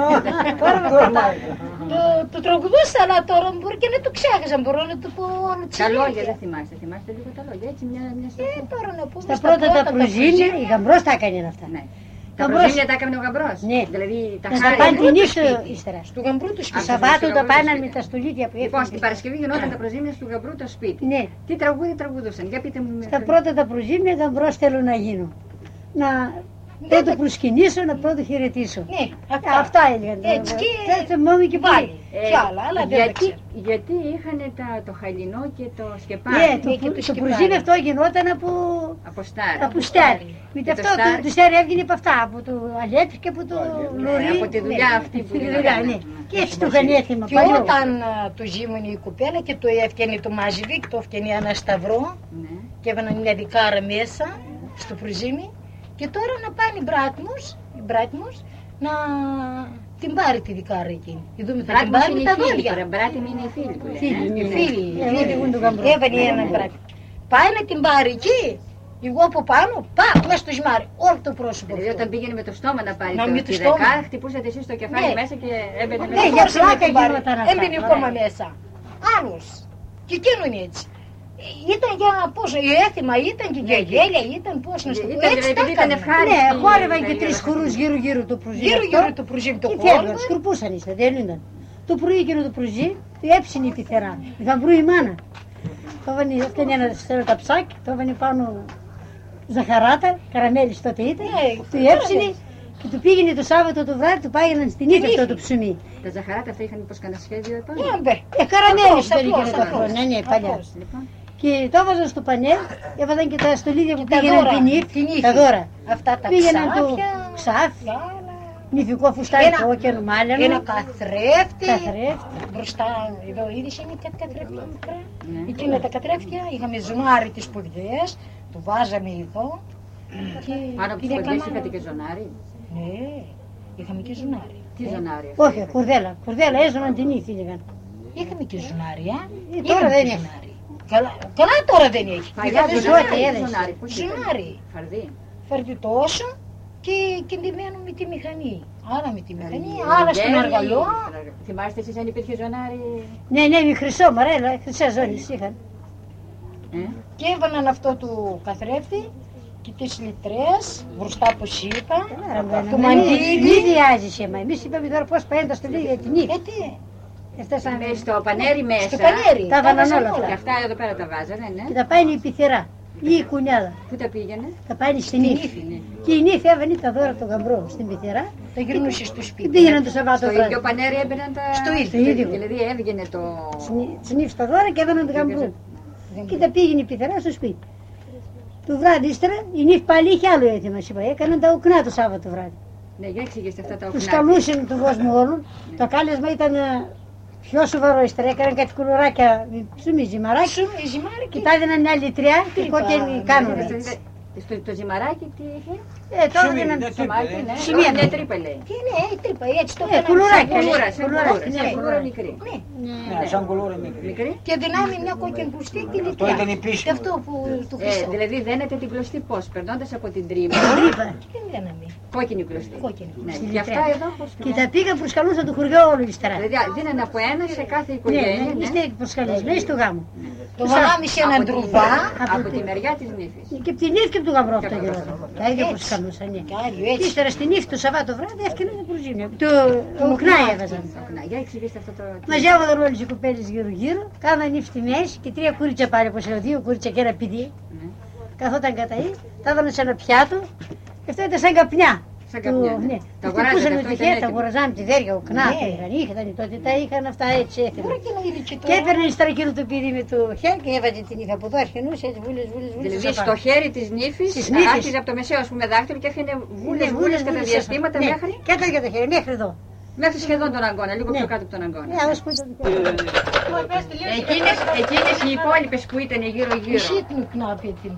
Τώρα με κρατά. Το, το τραγουδούσα, αλλά τώρα μπορεί και να το ξέχασα. Μπορώ να το πω όλο τη Τα λόγια δεν θυμάστε. Θυμάστε λίγο τα λόγια. Έτσι μια, μια Ε, στροφή. τώρα να πούμε Στα πρώτα τα προυζίνια, η γαμπρός τα έκανε αυτά. Ναι. Τα Γαμπρός. προζήμια τα έκανε ο γαμπρός. Ναι. Δηλαδή τα Να τα χάρη. πάνε τη γαμπρό το νύχτα σπίτι. ύστερα. Του γαμπρού του Το σπίτι. Α, Σαββάτο στο τα γαμπρό πάναν το με σπίτι. τα στολίδια που Λοιπόν, έφυγαν. στην Παρασκευή γινόταν τα προζήμια του γαμπρού το σπίτι. Ναι. Τι τραγούδι τραγουδούσαν. Για πείτε μου. Στα πρώτα τα προυζίμια γαμπρός θέλω να γίνω. Να πρώτο προσκυνήσω, να πρώτο χαιρετήσω. Ναι, αυτά. Αυτά έλεγαν. Έτσι και θυμόμαι και πάλι. βάλει. Κι άλλα, αλλά δεν τα γιατί, ξέρω. γιατί είχαν τα, το χαλινό και το σκεπάρι. Ναι, το, Ναι, και πρου- το το σκυπάρι. προυζίμι αυτό γινόταν από, Από στάρι. από στάρι. Με Και το αυτό το, στάρι. το στάρι έβγαινε από αυτά, από το αλέτρι και από το λουρί. από τη δουλειά Ναι, αυτή που τη γινόταν. δουλειά, ναι. Και έτσι το είχαν έθιμα Και παλιό. όταν α, το ζήμωνε η κουπέλα και το έφτιανε το μαζιβί και το έφτιανε ένα σταυρό Ναι. και έβαιναν μια δικάρα μέσα στο προυζίμι και τώρα να πάνε οι μπράτμους, οι μπράτμους να την πάρει τη δικάρα εκείνη. Η δούμε θα την Μπράτμος πάρει με είναι τα οι φίλοι δόντια. τώρα. Μπράτμοι είναι οι φίλοι που λένε. Φίλοι, ε. ναι. Οι φίλοι, Ε, οι εγώ φίλοι. ήμουν το γαμπρό. Έβαινε ένα μπράτι. Πάει να την πάρει εκεί, εγώ από πάνω, πά, μέσα στο ζυμάρι, όλο το πρόσωπο. Δηλαδή αυτό. όταν πήγαινε με το στόμα να πάρει Να το, με το τη στόμα. δεκάρα, χτυπούσατε εσείς το κεφάλι Ναι. μέσα και έμπαινε Ναι, μέσα. για για πλάκα πλάκα γινόταν γινόταν αυτά. Έμπαινε Ωραία. ακόμα μέσα. Άλλος. Και εκείνον έτσι. Ήταν για πώς, η έθιμα ήταν και για γέλια, ήταν πώς να στο πω. Ήταν, Έτσι τα επειδή ήταν έκαναν. ευχάριστη. Ναι, χόρευαν και η τρεις περίοδος χορούς αυτή. γύρω-γύρω το προυζί. Γύρω αυτό. γύρω το προυζίμι το Και χώρο. φεύγαν, σκρουπούσαν ύστερα, δεν ήταν. Το πρωί εκείνο το προυζί, του έψινε η πυθερά. Η γαμπρού η μάνα. Το έβανε, έφτιανε ένα στεροταψάκι, το έβανε πάνω ζαχαράτα, καραμέλης τότε ήταν. Ναι, Του έψινε, Και του πήγαινε το Σάββατο το βράδυ, του πάγαιναν στην ύφη αυτό το ψωμί. Τα ζαχαράτα αυτά είχαν μήπως κανένα σχέδιο επάνω? Ε, καραμέλες δεν απλώς, είχε το απλώς. χρόνο, ναι, ναι, παλιά. Λοιπόν, Και το έβαζαν στο πανέλ, έβαζαν και τα στολίδια που τα πήγαιναν δώρα, την ύφη, την ύφη. τα δώρα. Αυτά τα Πήγαιναν το ξάφια, ξάφι, άλλα. νυφικό φουστάκι Ένα- κόκκινο μάλαινο, Ένα καθρέφτη. καθρέφτη. Μπροστά, εδώ είδες είναι κάτι καθρέφτια μικρά. ναι. Εκείνα τα καθρέφτια, είχαμε ζουνάρι τις σπουδές, το βάζαμε εδώ. Και Πάνω από τις την ποντιές έκαναμε- είχατε και ζωνάρι. Ναι, είχαμε και ζουνάρι. Τι ζωνάρι? Όχι, κουρδέλα, κουρδέλα έζωναν την ύφη λέγαν. Είχαμε και ζουνάρι, α. Ε, τώρα Είχαμε δεν και έχει. ζουνάρι. Καλά, καλά τώρα δεν έχει. Παλιά δεν ζωνάρι, ζώτη, τι έδεσε. ζωνάρι, πώς ήταν? Ζωνάρι. Φαρδί. Φέρνει τόσο και κινδυμένο με τη μηχανή. Άρα με τη μηχανή, Ε, άρα στον γέρι. αργαλό. Θυμάστε εσείς αν υπήρχε ζωνάρι? Ναι, ναι, με χρυσό μαρέλα, χρυσά ζώνης είχαν. Ε? Και έβαλαν αυτό του καθρέφτη και τις λιτρές μπροστά που είπα. Το Μη μαντίλι. διάζησε, μα εμείς είπαμε τώρα πώς πάνε τα στολίδια για την ύφη. Ε, τι, Έφτασαν Με στο πανέρι μέσα. στο πανέρι. τα βάλαν βάζαν όλα Και αυτά εδώ πέρα τα βάζανε, ναι. και τα πάει η πυθερά ή η κουνιάδα. Πού τα πήγαινε? Τα πάει στην ύφη. Ναι. Και η νύφη έβαινε τα δώρα του γαμπρού στην πυθερά Τα γυρνούσε στο και σπίτι. πήγαιναν το Σαββάτο Στο βράδυ. ίδιο πανέρι έμπαιναν τα... Στο ίδιο. Στο ίδιο. Δηλαδή έβγαινε το... Στην ύφη τα δώρα και έβαιναν το γαμπρού. Και τα πήγαινε η πυθερά στο σπίτι. Το βράδυ ύστερα η νύφη πάλι είχε άλλο έτοιμα, σου είπα. Έκαναν τα ουκνά το Σάββατο βράδυ. Ναι, για εξηγήστε αυτά τα Τους οκνά. καλούσαν τον κόσμο όλων. Το κάλεσμα ήταν ε, πιο σοβαρό ύστερα. Έκαναν κάτι κουλουράκια με ψωμί, ζυμαράκι. Σου, η ζυμάρι Και τα έδιναν μια λιτριά και είπα, κόκκινη ναι, κάνορα. Στο το ζυμαράκι τι είχε? Ε, τώρα Ψωμί, δίναν δεν Σωμάκι, ναι. Σημεία. Ναι, τρύπε λέει. Και ναι, η τρύπα, έτσι το Ε, έκαναν κουλουράκι, σαν Κουλούρα, κουλούρα. σαν κουλούρα, κουλούρα, ναι, σαν κουλούρα κουλούρα. μικρή. Ναι. Ναι, σαν κουλούρα μικρή. Μικρή. Και δυνάμει μια κόκκινη μπουστή και τη Αυτό ήταν επίσημο. Και αυτό που του Ε, χρυσό. δηλαδή δένετε την κλωστή πώς, περνώντας από την τρύπα. τρύπα. Τι δέναμε. Κόκκινη κλωστή. Κόκκινη. Ναι. Στη Και αυτά λιτριά. εδώ πώς Και τα πήγαν προσκαλούσαν το χωριό όλο ύστερα. Δηλαδή δίνανε από ένα σε κάθε Ναι, οικογένεια. ναι, ναι. είστε προσκαλεσμένοι στο γάμο. Το βάλαμε σε έναν Από τη- τρουβά. Από τη μεριά της νύφης. Και από την ύφη και από τον γαμπρό αυτό Και από τον γινόταν. Τα ίδια προσκαλούσαν, ναι. Και άλλοι Και έτσι. ύστερα στην ύφη το Σαββάτο βράδυ έφτιαναν το προζύμιο. Το ουκνάι έβαζαν. Να, για εξηγήστε αυτό το... Μαζεύονταν όλες οι κοπέλες γύρω-γύρω, κάναν ύφη στη μέση και τρία κούριτσια πάλι, όπως λέω, δύο κούριτσια και ένα πηδί. Ναι. Καθόταν κατά ή, τα έβαλαν σε ένα πιάτο και αυτό ήταν σαν καπνιά. Σαν καπνιά, ναι. Ναι. Τα Αυτοί αγοράζατε, πούσαν αυτό τη ήταν χέρια, τα έτοιμο. αγοραζαν τη δέρια, ο κνά, Ναι. το είχαν, είχαν τότε, τα είχαν αυτά έτσι έθιμα. Τώρα και να είδε και Και τώρα. έπαιρνε ύστερα εκείνο το πηδί με το χέρι και έβαζε την ύφη από εδώ, αρχινούσε έτσι βούλες, βούλες, βούλες. Δηλαδή σαν στο πάνω. χέρι της νύφης, Της νύφης. άρχιζε από το μεσαίο ας πούμε δάχτυλο και έφυγε Ναι, βούλες βούλες κατά βούλες, διαστήματα ναι. μέχρι, Και έτρωγε το χέρι, μέχρι εδώ. μέχρι σχεδόν τον αγκώνα, λίγο Ναι. πιο κάτω από τον αγκώνα. Ναι, ως που ήταν το Εκείνες, εκείνες οι υπόλοιπες που ήταν γύρω γύρω. Εσύ την κνάπη την.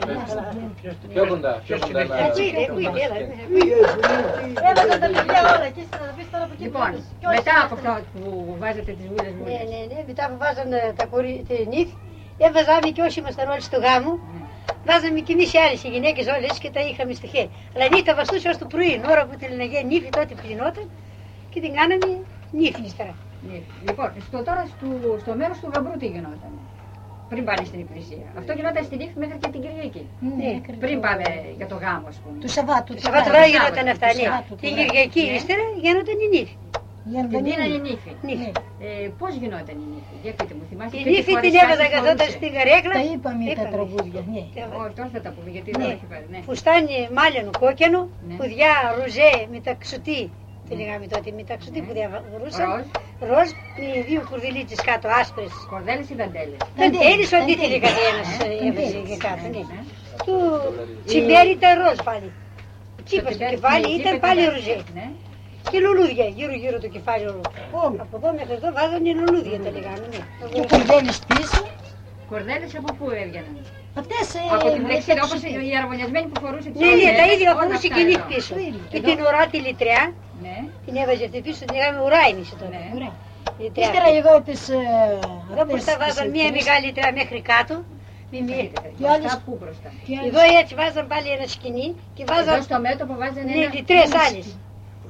Πιο κοντά, πιο κοντά. να- Έτσι είναι, πού είναι, έλα. Έβαζαν τα παιδιά όλα και ύστερα θα πεις τώρα από εκεί. Λοιπόν, Και όχι μετά ύστερα. από αυτό που βάζετε τις βούλες Ναι, βούλες. ναι, ναι, μετά που βάζανε τα κορί... την νύφη, έβαζαμε και όσοι ήμασταν όλοι στο γάμο, βάζαμε κι εμείς οι άλλες, οι γυναίκες όλες και τα είχαμε στο χέρι. Αλλά η νύχτα βαστούσε ως το πρωί, την ώρα που την λένε νύφη, τότε που γινόταν και την κάναμε νύφη ύστερα. Ναι. Λοιπόν, στο, τώρα στο, στο μέρος του γαμπρού τι γινόταν. Πριν πάνε στην εκκλησία. Αυτό γινόταν στην νύφη μέχρι και την Κυριακή. Ναι, Πριν πάμε για το γάμο, ας πούμε. Του Σαββάτου. Το Σαββάτο βράδυ Σάββατο, γινόταν αυτά, το ναι. Σάββατο, Την το Κυριακή Ναι. ύστερα γινόταν η νύφη. Την δίνανε νύφη. Νύφη. Ε, πώς γινόταν η νύφη, για πείτε μου, θυμάστε. Η ποιες νύφη φορές την κάτι έβαζα καθόταν φορούσε. στην καρέκλα. Τα είπαμε τα Είπαμε. τραγούδια. Ναι. Όχι, τώρα θα τα πούμε, γιατί Ναι. δεν έχει πάρει. Ναι. Φουστάνι μάλαινο κόκκινο, Ναι. πουδιά ροζέ με ταξουτί. Τι λέγαμε τότε, με ταξουτί που διαβρούσαν. Ροζ. Ροζ, με δύο κουρδιλίτσες κάτω, άσπρες. Κορδέλες ή δαντέλες. Δαντέλης ο αντίθετοι Δαντέλης. καθένας Ε, έβαζε και κάτω, ναι. Ναι. Του τσιμπέρι ήταν ροζ πάλι. Τσίπα στο τσιμπέρι- κεφάλι ναι, ήταν τσίπα πάλι ήταν- ροζέ. Ναι. Και λουλούδια γύρω γύρω το κεφάλι όλο. Όλο. Από εδώ μέχρι εδώ βάζανε λουλούδια τα λέγαμε, ναι. Και ο κορδέλης πίσω. Κορδέλες από πού έβγαιναν. Αυτές ε, Από την με πλεξίδα, τα όπως ξυπνή. οι αραβωνιασμένοι που φορούσε τις Ναι, ναι, τα κορδέλες, ίδια όλα φορούσε αυτά και η νύφη εδώ. πίσω. Το ίδιο. Και την ουρά τη λιτριά, Ναι. την έβαζε αυτή πίσω, την λέγαμε ουράινηση τότε. Ναι. Ωραία. Λιτριά. Ύστερα εδώ τις... ε, Εδώ αυτές μπροστά τις βάζαν μία λιτρές. μεγάλη λιτριά μέχρι κάτω. μη μία. Και άλλες- Αυτά πού μπροστά. Και Εδώ έτσι βάζαν πάλι ένα σκηνή και Εδώ βάζαν στο μέτωπο βάζανε ναι, ένα... λιτρές άλλες.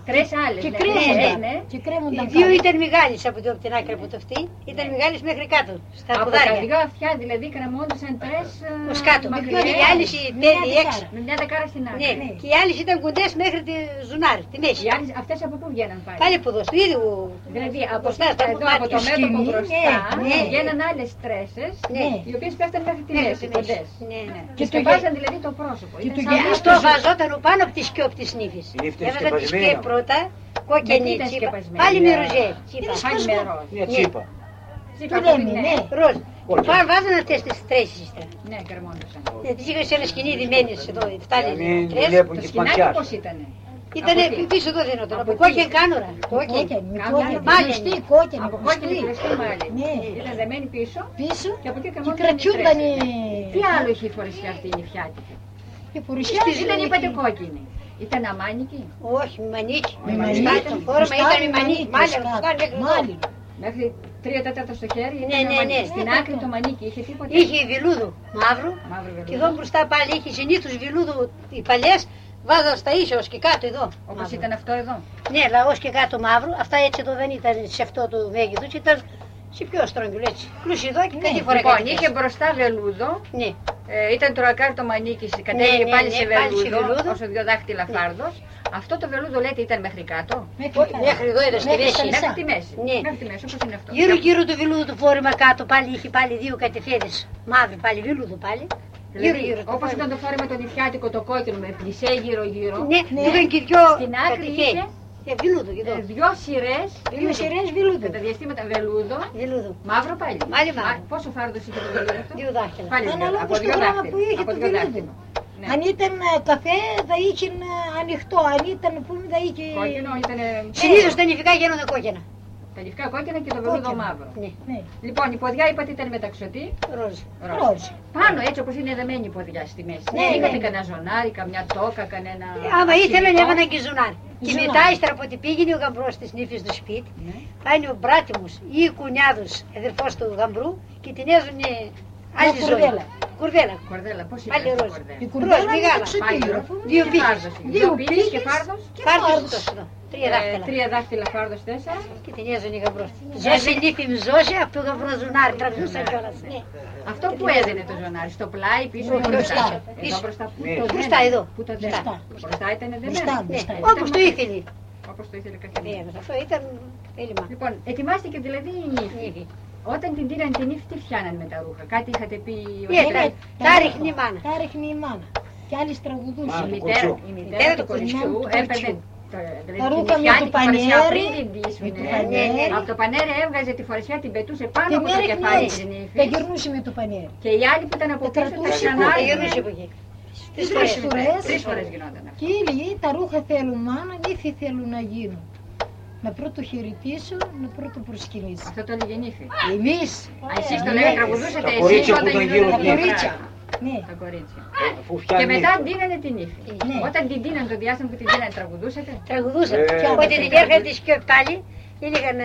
Τρεις άλλες. Και ναι, κρέμονταν. ναι, ναι. Και κρέμονταν Οι δύο κάτω. ήταν μεγάλες από το- από την άκρη από το αυτή, ήταν μεγάλες μέχρι κάτω, στα Από τα ποδάρια. δυο αυτιά δηλαδή κρεμόντουσαν τρεις ε, Ως κάτω. μακριές, Οι άλλες οι τέλειοι έξω. με μια δεκάρα στην άκρη. Ναι, και οι άλλες ήταν κοντές μέχρι τη ζουνάρι, τη μέση. Οι άλλες αυτές από πού βγαίναν πάλι. Πάλι από εδώ, στο ίδιο. Δηλαδή από μπροστά, αυτά στα εδώ από το κομμάτια. μέτωπο σκηνή, μπροστά ναι. βγαίναν άλλες τρέσες Ναι. οι οποίες πέφτανε μέχρι τη Μέχρι μέση, τη μέση. κοντές. Ναι, ναι. Και Και το σκεπάζαν δηλαδή το πρόσωπο. και Ήταν το σαν γυαλί Αυτό βαζόταν πάνω από τη σκιόπ της νύφης. Η νύφη ήταν Έβαζαν τη σκεπασμένη. σκιέ πρώτα, κόκκινη Γιατί ήταν τσίπα. σκεπασμένη, Πάλι με ε, ροζέ. τσίπα. Πάλι με ροζ. Μια τσίπα. Τσίπα, Το λέμε, ναι. ναι. Ροζ. Κόκκινη. Πάνε βάζαν αυτές τις τρέσεις ύστερα. Ναι, κρεμόντουσαν. Ε, Τις είχαν σε ένα σκηνή δημένες εδώ, Για φτάνει να μην τρες. βλέπουν Το και σκηνάκι σπαθιάς. πώς ήτανε. Ήτανε Από τι? πίσω εδώ δίνονταν, Από από τι? κόκκινη κάνορα. Κόκκινη. Κόκκινη, με Κάμια κόκκινη, μάλινη. κλειστή, κόκκινη, Από κόκκινη κλειστή. κλειστή μάλλον. Ναι. Ήταν δεμένη πίσω Πίσω και από εκεί και κρεμόντουσαν οι κρατιούνταν οι... τρέσεις. Τι άλλο είχε η φορεσιά αυτή η νηφιάτικη. Και Εσείς φορεσιάζουν δεν εκεί. είπατε κόκκινη. Ήταν αμάνικη. Όχι, με μανίκι. Με Μπροστά μανίκι. ήταν φόρμα, ήταν με μανίκι. Μάλιστα, Μπροστά. μπροστά μέχρι εδώ. Μάλιν. Μέχρι τρία τέταρτα στο χέρι. Ναι, ήταν ναι, αμάνικη. ναι. Στην άκρη το μανίκι είχε τίποτα. Είχε βιλούδου μαύρου Μαύρο και εδώ βελούδο. μπροστά πάλι είχε συνήθως βιλούδου οι παλιές. Βάζαν στα ίσια ως και κάτω εδώ. Όπως μαύρο. ήταν αυτό εδώ. Ναι, αλλά ως και κάτω μαύρο. Αυτά έτσι εδώ δεν ήταν σε αυτό το μέγεθος, ήταν σε πιο στρογγυλό έτσι. Κλούσι εδώ και κάτι φορά Λοιπόν, κάτι είχε τέτοιο. μπροστά βελούδο. Ναι. Ε, ήταν το ρακάρι το μανίκι, κατέληγε ναι, πάλι ναι, σε πάλι σε βελούδο, βελούδο. όσο δύο δάχτυλα φάρδος. Αυτό το βελούδο λέτε ήταν μέχρι κάτω. Μέχρι Όχι, κάτω. μέχρι εδώ ήταν στη Μέχρι μέση. στα Μέχρι μισά. τη μέση. Ναι. Μέχρι τη μέση, όπως είναι αυτό. Γύρω γύρω του βιλούδου του φόρημα κάτω πάλι είχε πάλι δύο κατευθύνες. Μαύρη πάλι, βιλούδο πάλι. Γύρω Δηλαδή, γύρω. το όπως φόρημα. ήταν το φόρεμα το νηφιάτικο το κόκκινο με πλισέ γύρω γύρω. Ναι, Ναι. είχαν και δυο Στην άκρη είχε κατευθύνες. Ε, βιλούδο και ε, εδώ. δυο σειρές, Δύο σειρές βιλούδου. κατά διαστήματα βελούδο, Βιλούδο. μαύρο πάλι. Πάλι μαύρο. Μα- Πόσο φάρδος είχε το βελούδο αυτό? Δύο δάχτυλα. Πάλι δύο, Ανάλογα από στο δύο γράμμα που δάχτυλα. είχε Από το δύο βελούδο. δάχτυλα. Ναι. Αν ήταν ε, καφέ θα είχε ε, ανοιχτό, αν ήταν πούμε θα είχε... Κόκκινο ήταν Συνήθως τα νηφικά γίνονται κόκκινα. τα λευκά κόκκινα και το βελούδο Κόκκινο. μαύρο. Ναι, Ναι, Λοιπόν, η ποδιά είπατε ήταν μεταξωτή. ροζ. ροζ. Πάνω έτσι όπως είναι δεμένη η ποδιά στη μέση. Ναι, Είχατε ναι. κανένα ζωνάρι, καμιά τόκα, κανένα. Άμα ήθελαν αξιλικό. έβγαιναν και ζουνάρι. Και Ζουνάρι. μετά ύστερα από ότι πήγαινε ο γαμπρός της νύφης στο σπίτι, Ναι. πάνε ο μπράτιμος ή ο κουνιάδος, αδερφός του γαμπρού και την έζουνε άλλη ζωή. κουρδέλα. Κουρδέλα. Κορδέλα, πώς Πάλι ήταν η ροζ. κορδέλα. Η Ροζ, κουρδέλα είναι μεγάλα. εξωτή. Πάλι ροζ. Δύο Τι πύχες. φάρδος είναι? Δύο Δύο πύχες και πύχες. φάρδος. Και Φάρδος φάρδος. τόσο εδώ. Τρία Ε, δάχτυλα. Τρία δάχτυλα φάρδος, τέσσερα. Και την έζωνε ο γαμπρός. Ζώσε η νύφη μου ζώσε, από το γαμπρό ζουνάρι, τραβούσαν κιόλας. Ναι. Αυτό που έδαινε το ζωνάρι, στο πλάι, πίσω ή Όχι, μπροστά. μπροστά. Εδώ Πίσω. μπροστά. Πού Ναι. το Μπροστά, δένε? εδώ. Πού το δένε? Μπροστά. Μπροστά ήταν Μπροστά, δεμένο. Ναι, μπροστά. όπως το ήθελε. Όπως το ήθελε κάθε Ναι, μία. αυτό ήταν θέλημα. Λοιπόν, ετοιμάστηκε δηλαδή η νύφη. Νύφη. Όταν την πήραν την νύφη, τι φτιάναν με τα ρούχα? Κάτι είχατε πει. Τι έκανε, τα ρίχνει η μάνα. Τα ρίχνει η μάνα. Και άλλοι τραγουδούσαν. Μάνα. Η του μητέρα, κοριτσιού. η μητέρα μητέρα του του κοριτσιού κοριτσιού. έπαιρνε το- δηλαδή Τα την ρούχα με νηφιάτικη το φορεσιά πανέρι, πριν την ντύσουνε. με το πανέρι. Από το πανέρι έβγαζε τη φορεσιά, την πετούσε πάνω Και από το μέχρι κεφάλι έτσι. της Τα νύφης. γυρνούσε με το πανέρι. Και οι άλλοι που ήταν από Τα πίσω τα κρατούσε. ξανά. Τα γυρνούσε από εκεί. Τρεις φορές. φορές. Τρεις φορές γινόταν αυτό. Και λέει τα ρούχα θέλουν μάνα, νύφη θέλουν να γίνουν. Να πρώτο χαιρετήσω, να πρώτο προσκυνήσω. Αυτό το έλεγε η νύφη. Εμείς, Α, εσείς το Ναι. λέγατε, τραγουδούσατε Τα εσείς κορίτσια που όταν ήταν γινόταν γύρω αυτά του. τα κορίτσια. πράγματα. ναι, Τα κορίτσια. Αφού Και φτιάχνει. μετά ντύνανε την νύφη. Ναι. Όταν την ντύνανε το διάστημα που την ντύνανε, τραγουδούσατε. Τραγουδούσαν. Ε, Και όποτε την έρχεται τη σκιόπη πάλι, έλεγαν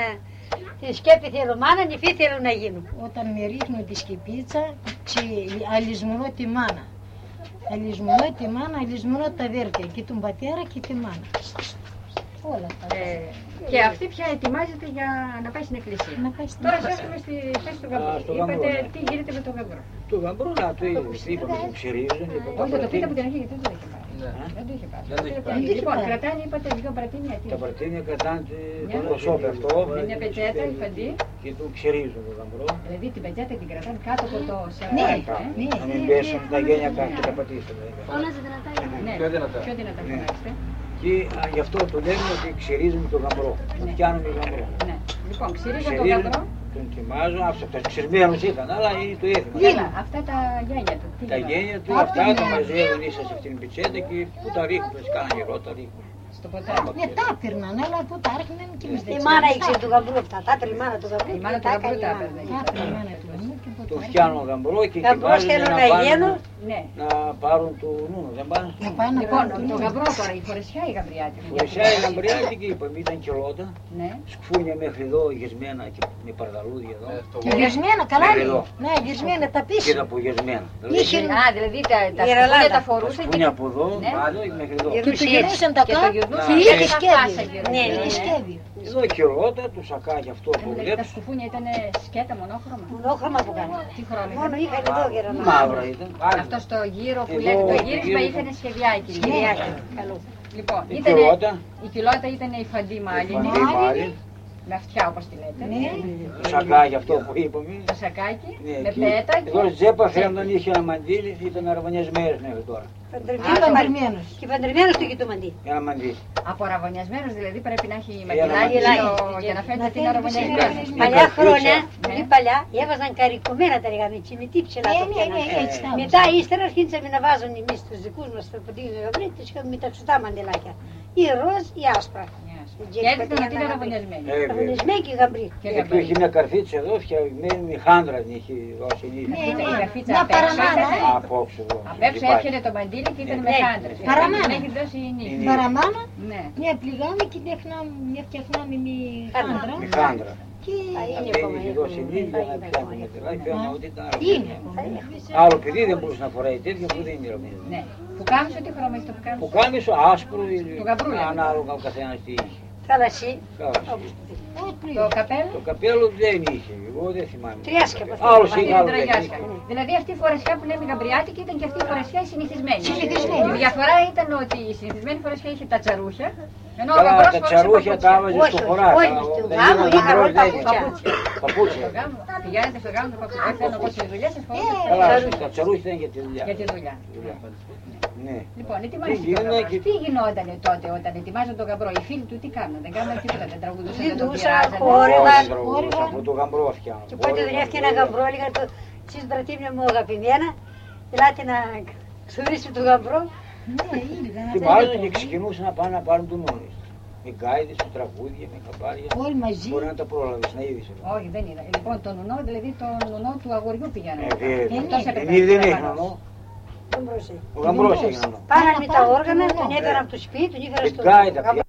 τη σκέπη θέλω μάνα, νυφή θέλω να γίνουν. όταν με ρίχνω τη σκεπίτσα, τσι, αλυσμονώ τη μάνα. Αλυσμονώ τη μάνα, αλυσμονώ τα αδέρφια και τον πατέρα και τη μάνα. Όλα αυτά. Ε, και αυτή πια ετοιμάζεται για να πάει στην εκκλησία. Να πάει στην Τώρα εκκλησία. έρχομαι στη θέση του Α, γαμπρού. στο γαμπρό, Είπατε ναι. τι γίνεται με τον γαμπρό. Το γαμπρό να του είπαμε που ξυρίζουν. Όχι, θα το πείτε από την αρχή γιατί δεν το είχε πάρει. Ναι. Δεν το είχε πάρει. Δεν το είχε πάρει. Δεν το είχε Λοιπόν, πάρει. κρατάνε, είπατε, δύο πρατίνια. τι? Τα παρτίνια κρατάνε Μια. το προσώπι αυτό Με μια πετσέτα, η φαντή. και του ξυρίζουν το γαμπρό. Δηλαδή την πετσέτα την κρατάνε κάτω από το Ναι, σερβάκι. ε. ναι. Να μην πέσουν τα γένια κάτω και τα πατήσουν. Ναι, Πιο δυνατά. πιο δυνατά Ναι. φωνάξτε. Και α, γι' αυτό το λέμε ότι ξυρίζουν το γαμπρό. Το Ναι. φτιάνουν το γαμπρό. Ναι. Λοιπόν, ξυρίζουν το Ξυρίζουν, γαμπρό. τον ετοιμάζουν, αυτά τα ξυρμένους ήταν, αλλά είναι το ίδιο. Έλα, αυτά τα γένια του. τι Τα γινόταν? γένια του αυτά τα μαζεύουν ίσα σε αυτήν την πετσέτα και που τα ρίχνουν, τα σκάναν γερό, τα ρίχνουν. Στο ποτάμι. Ναι, τα έπαιρναν, αλλά που τα άρχιναν και εμείς Η δεν μάνα ξέραμε. ήξερε του γαμπρού αυτά. Τα έπαιρνε η μάνα του γαμπρού. Η μάνα του γαμπρού τα έπαιρνε. Τα έπαιρνε η μάνα του γαμπρού και Το ποτέ. φτιάνουν γαμπρό και Γαμπρός ετοιμάζουν θέλω να να γίνω. πάνε Ναι. να πάρουν το νούνο, δεν πάνε. Να πάει να Λοιπόν, πάρει το το γαμπρό τώρα, η φορεσιά η γαμπριάτικη. Φορεσιά η γαμπριάτικη είπαμε ήταν κιλότα, Ναι. σκφούνια μέχρι εδώ γεσμένα και με παρδαλούδια εδώ. Ε, το Και γυρισμένα, καλά Μέχρι είναι. εδώ. Ναι, γυρισμένα τα Και πίσω. τα απογεσμένα. Είχε- Α, δηλαδή τα, τα Η ραλάτα. σκουπούλια τα Τα φορούσε και σκφούνια από εδώ Ναι. κάτω μέχρι εδώ. Και Και του γυρνούσαν τα και το κάτω. περνούσαν Και και είχε τα σχέδιο. χάσα γύρω. Ναι, γύρω, είχε ε. σχέδιο. Εδώ κυρότα, το σακάκι αυτό που Δηλαδή τα βλέπεις. σκουφούνια ήταν σκέτα μονόχρωμα. Μονόχρωμα που κάνει. Τι χρώμα Μόνο ήταν. είχαν εδώ καιρό να Μαύρα ήταν. Αυτό στο γύρο που Εδώ, λέτε το το γύρισμα γύρισμα. είχαν σχεδιάκι. Κυριάκια. Καλό. Λοιπόν, Η ήτανε, κυρότα, η κοιλώτα ήταν η φαντή μάλινη, φαντή μάλι, με αυτιά όπως τη λέτε. Ναι. το σακάκι αυτό που είπαμε. Το σακάκι, Ναι, με εκεί. πέτα Εδώ και... στη τσέπα φέρναν είχε ένα μαντίλι, ήταν αραβωνιασμένος μέχρι τώρα. Και Παντρεμένος. παντρεμένος. Και παντρεμένος του κοιτούμαντι. Ένα μαντίλι. Αποραβωνιασμένος δηλαδή πρέπει να έχει ένα μαγιλάκι μαγιλάκι. στο- για να φαίνεται Να ότι είναι φαίνεται αραβωνιασμένος. ότι είναι Παλιά καρφίτσα. χρόνια, Ναι. πολύ παλιά, έβαζαν καρικωμένα τα ρεγαμίτσι με τι ψηλά Ναι, το ναι, πιάναν. ναι, έτσι τα Μετά ύστερα αρχίσαμε να βάζουν εμείς τους δικούς μας το ποντίγιο γαμπρί, τους είχαμε με τα ξωτά μαντελάκια. Ή ροζ ή άσπρα. Και έδειχναν ότι είναι αραβωνιασμένοι. Ε, βέβαια. Αγωνισμένοι και γαμπρί. Και Εκεί γαμπρί. είχε μια καρφίτσα εδώ, φτιαγμένη με χάντρα την είχε δώσει η Ναι, νύχτα. ναι. Η γραφίτσα Να απ' έξω παραμάνα. ήταν. Απόψε εδώ. Απ' έξω Υπάρχει. έφυγε το μαντίλι και ήταν με Ναι. χάντρες. Παραμάνα. Την έχει δώσει η νύχτα. Είναι- Παραμάνα, Ναι. μια πληγάμε και μια φτιαχνάμε με χάντρα. Με χάντρα. Και Θα είναι Αυτή ακόμα, είχε δώσει η έχουμε, νύχτα θα να είναι πιάνει ακόμα. με τελάκι, φέρνα ότι ήταν είναι. αραβωνιασμένο. Άλλο παιδί δεν μπορούσε να φοράει τέτοια που δεν είναι αραβωνιασμένο. Ναι. Που κάμισο, τι χρώμα έχει το που κάμισο. Που κάμισο άσπρο, Του γαμπρού λέμε. ανάλογα ο καθένας τι είχε. Θάλασσι. Καλά. Το καπέλο. Το καπέλο δεν είχε, εγώ δεν θυμάμαι. Τριάσκα από αυτό. Άλλος Αυτή είχε, είναι άλλο δεν τραγιάσκα. είχε. Δηλαδή αυτή η φορεσιά που λέμε γαμπριάτικη ήταν και αυτή η φορεσιά η συνηθισμένη. Συνηθισμένη. Η διαφορά ήταν ότι η συνηθισμένη φορεσιά είχε τα τσαρούχια, ενώ ο Καλά, γαμπρός τα φορούσε τσαρούχια τα παπούτσια. έβαζε Όχι, στο όχι, χωρά. όχι, τα- στο δεν γάμο ήταν είχα γαμπρός, όλα δεν παπούτσια. είχε. Παπούτσια. Στο γάμο, πηγαίνετε στο γάμο, το παπούτσια, θέλω να πω στις δουλειές σας φορούσατε Καλά, τσαρούχια. τα τσαρούχια ήταν για τη δουλειά. Για τη δουλειά. Δουλειά. Ναι. Λοιπόν, ετοιμάστηκε ο γίνεται γαμπρός. και- Τι γινότανε τότε όταν ετοιμάζαν τον γαμπρό, οι φίλοι του τι κάνουν, δεν κάνουν τίποτα, δεν τραγουδούσαν, δεν τον Ζητούσα πειράζανε. χόρευα. Όχι, τραγουδούσα, από το γαμπρό φτιάχνω. Και πότε βρέθηκε ένα γαμπρό, έλεγα το εσείς μπρατήμια μου αγαπημένα, ελάτε να ξουρίσουμε τον γαμπρό. Ναι, ήλγα. Και βάζουν και ξεκινούσαν να πάνε να πάρουν τον νόνι. Με γκάιδες, με τραγούδια, με καμπάρια. Όλοι μαζί. Μπορεί να τα πρόλαβες, να είδες. Όχι, δεν είδα. Λοιπόν, το νουνό, δηλαδή το νουνό του αγοριού πηγαίνουν. Ε, βέβαια. Αυτός έπρεπε Εμείς να δεν είναι έχει νονό. Τον μπροσέ. Ο γαμπρός έχει νονό. Πάγανε με τα Πάνε, όργανα, πάνε, τον ναι. έφεραν από το σπίτι, τον ήφερα Με στο γκάιδα γαμπρό.